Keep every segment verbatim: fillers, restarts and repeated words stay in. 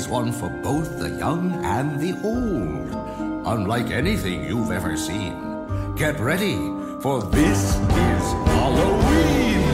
is one for both the young and the old. Unlike anything you've ever seen. Get ready, for this is Halloween!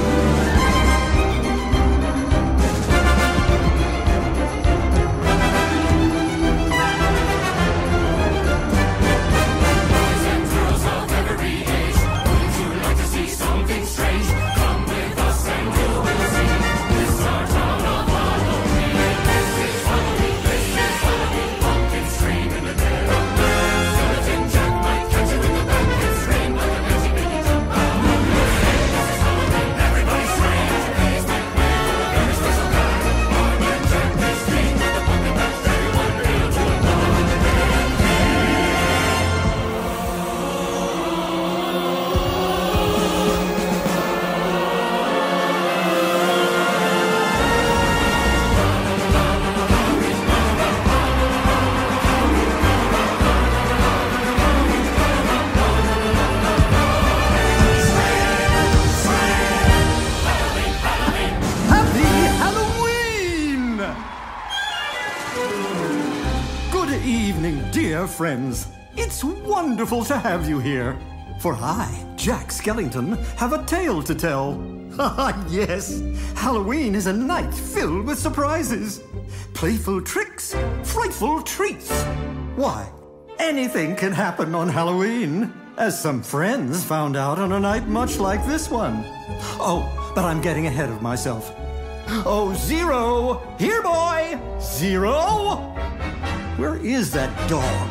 Friends, it's wonderful to have you here. For I, Jack Skellington, have a tale to tell. Ah, yes, Halloween is a night filled with surprises. Playful tricks, frightful treats. Why, anything can happen on Halloween, as some friends found out on a night much like this one. Oh, but I'm getting ahead of myself. Oh, Zero! Here, boy! Zero! Where is that dog?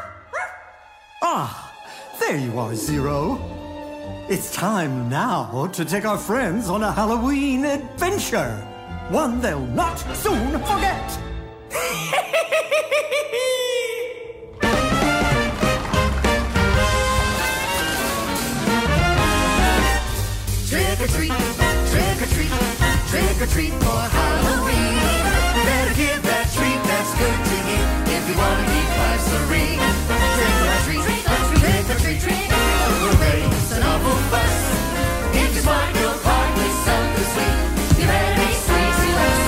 Ah, there you are, Zero. It's time now to take our friends on a Halloween adventure. One they'll not soon forget. Trick or treat, trick or treat, trick or treat for Halloween. Better give that treat that's good to eat if you want to keep life serene. Trick or treat, trick or treat, trick or treat. We'll raise an awful fuss. If you're smart, you'll part with something sweet. You better be sweet to us.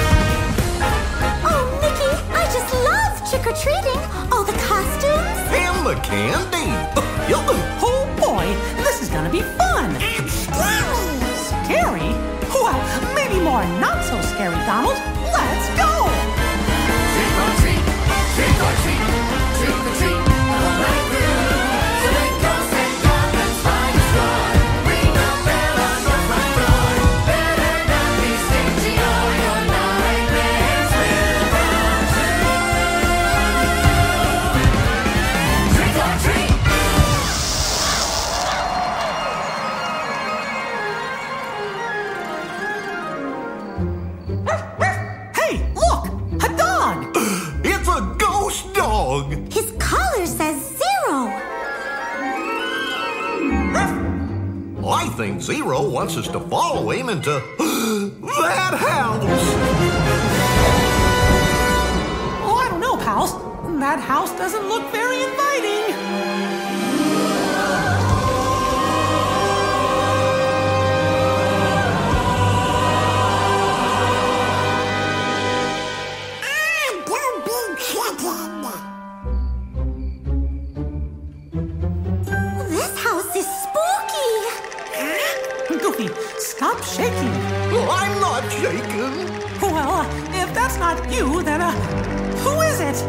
Oh, Mickey, I just love trick or treating. All the costumes and the candy. Oh boy, this is gonna be fun. and scary. Scary? Well, maybe more not so scary, Donald. Let's go! Trick or treat, trick or treat, trick or treat, all night through. So when ghosts and goblins find us gone, ring the bell on your front door. Better not be stingy or your nightmares will come true. Trick or treat. Hey, look! A dog! It's a ghost dog. His collar says Zero. I think Zero wants us to follow him into that house. Oh, I don't know, pals. That house doesn't look very inviting. Ah, don't be chicken. This house is spooky. Goofy, stop shaking. I'm not shaking. Well, uh, if that's not you, then, uh, who is it?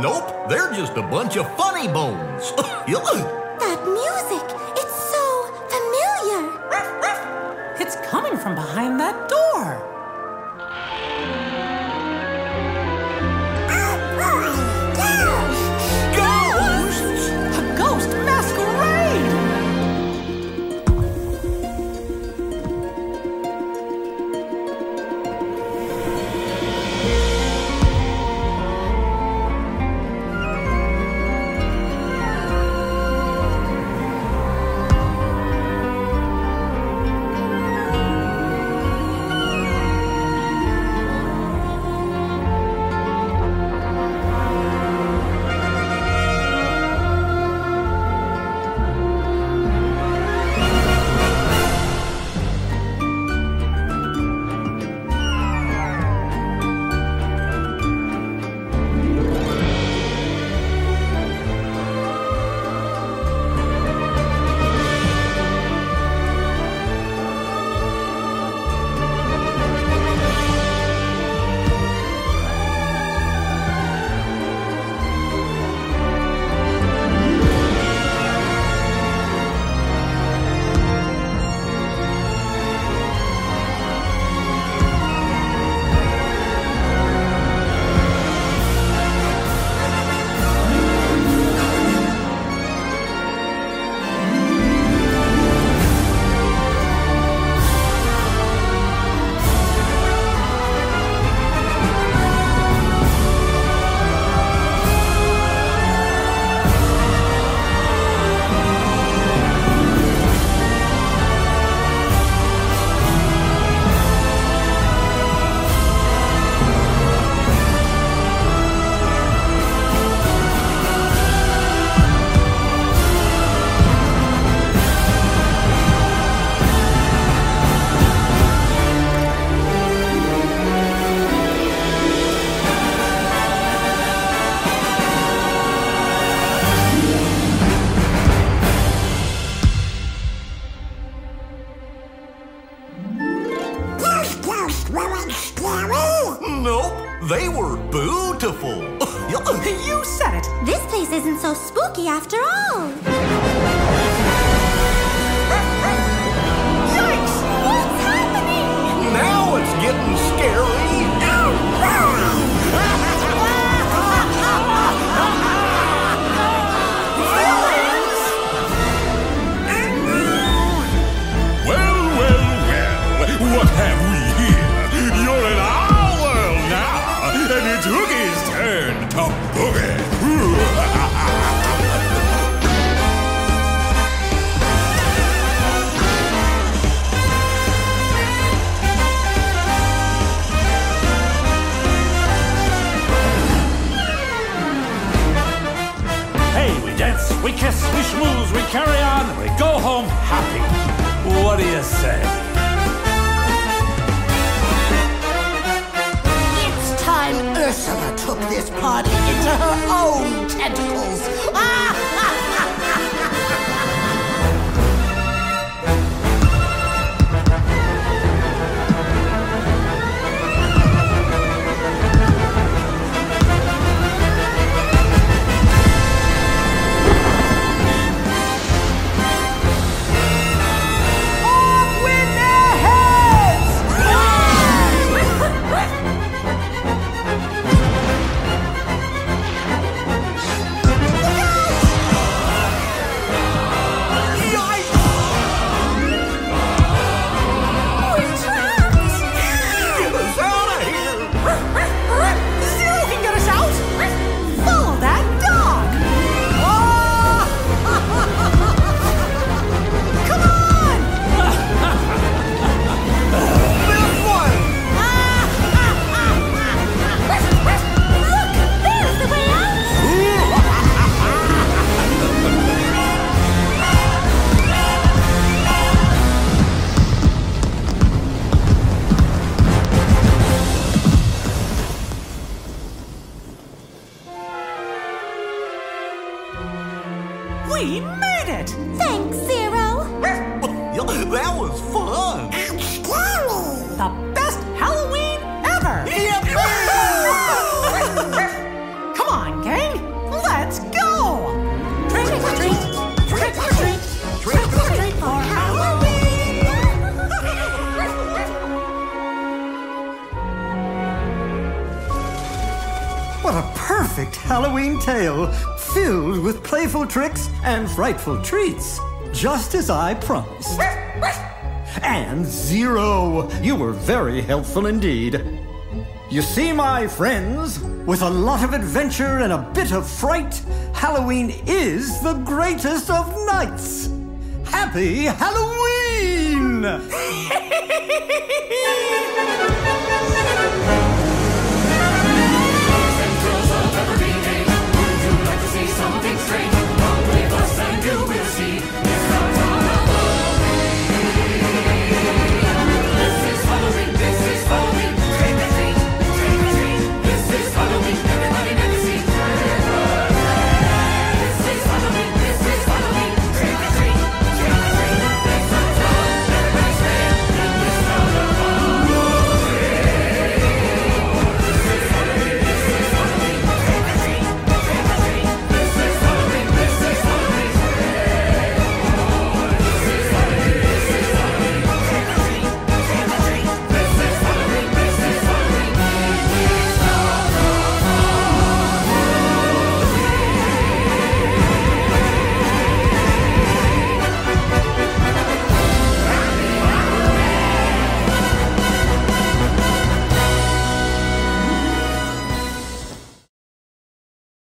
Nope, they're just a bunch of funny bones. That music, it's so familiar. It's coming from behind that door. Ghosts! A ghost masquerade! Nope, they were beautiful. You said it. This place isn't so spooky after all. Yikes! What's happening? Now it's getting scary. Well, well, well, what have we here? You're in our world now, and it's Hookie's turn to boogie. Hey, we dance, we kiss, we schmooze, we carry on, and we go home happy. What do you say? It's time Ursula took this party into her own tentacles. We made it! Thanks, Zero. That was fun. And scary. The best Halloween ever! Come on, gang! What a perfect Halloween tale, filled with playful tricks and frightful treats, just as I promised. And Zero, you were very helpful indeed. You see, my friends, with a lot of adventure and a bit of fright, Halloween is the greatest of nights. Happy Halloween!